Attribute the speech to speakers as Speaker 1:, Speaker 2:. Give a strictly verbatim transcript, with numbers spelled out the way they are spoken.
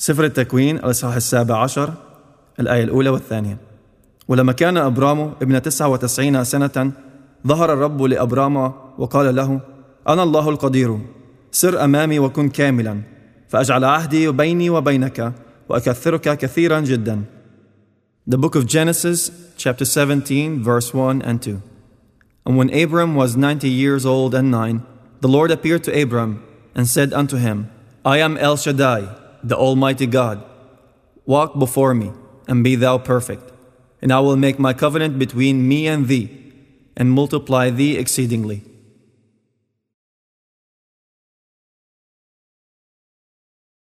Speaker 1: سفر التكوين الإصحاح السابع عشر الآية الأولى والثانية. ولما كان أبرام ابن تسعة وتسعين سنة ظهر الرب لأبرام وقال له: أنا الله القدير، سر أمامي وكن كاملا، فأجعل عهدي بيني وبينك وأكثرك كثيرا جدا. The book of Genesis, chapter seventeen, verse one and two. And when Abram was ninety years old and nine, the Lord appeared to Abram and said unto him, I am El Shaddai, the Almighty God. Walk before me, and be thou perfect, and I will make my covenant between me and thee, and multiply thee exceedingly.